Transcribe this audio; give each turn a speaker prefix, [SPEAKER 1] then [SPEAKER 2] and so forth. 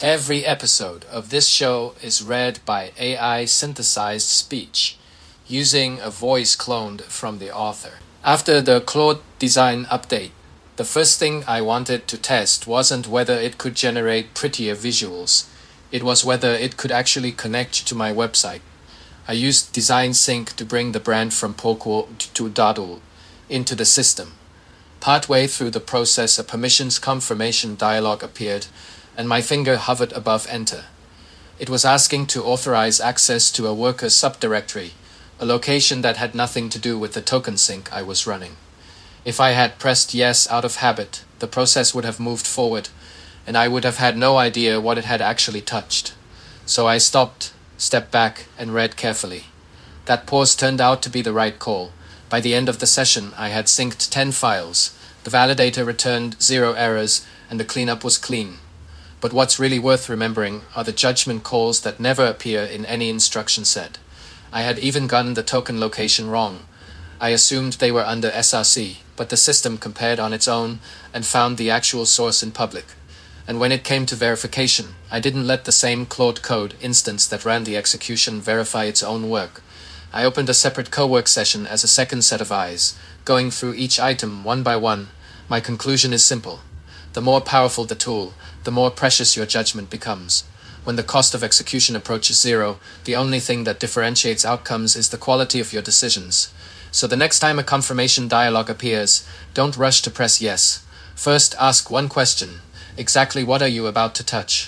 [SPEAKER 1] Every episode of this show is read by AI synthesized speech, using a voice cloned from the author. After the Claude Design update, the first thing I wanted to test wasn't whether it could generate prettier visuals. It was whether it could actually connect to my website. I used Design Sync to bring the brand from Poco to Dadul into the system. Partway through the process, a permissions confirmation dialog appeared, and my finger hovered above Enter. It was asking to authorize access to a worker subdirectory, a location that had nothing to do with the token sync I was running. If I had pressed yes out of habit, the process would have moved forward, and I would have had no idea what it had actually touched. So I stopped, stepped back, and read carefully. That pause turned out to be the right call. By the end of the session, I had synced 10 files. The validator returned 0 errors, and the cleanup was clean. But what's really worth remembering are the judgment calls that never appear in any instruction set. I had even gotten the token location wrong. I assumed they were under SRC, but the system compared on its own and found the actual source in public. And when it came to verification, I didn't let the same Claude Code instance that ran the execution verify its own work. I opened a separate co-work session as a second set of eyes, going through each item one by one. My conclusion is simple. The more powerful the tool, the more precious your judgment becomes. When the cost of execution approaches 0, the only thing that differentiates outcomes is the quality of your decisions. So the next time a confirmation dialog appears, don't rush to press yes. First, ask one question. Exactly what are you about to touch?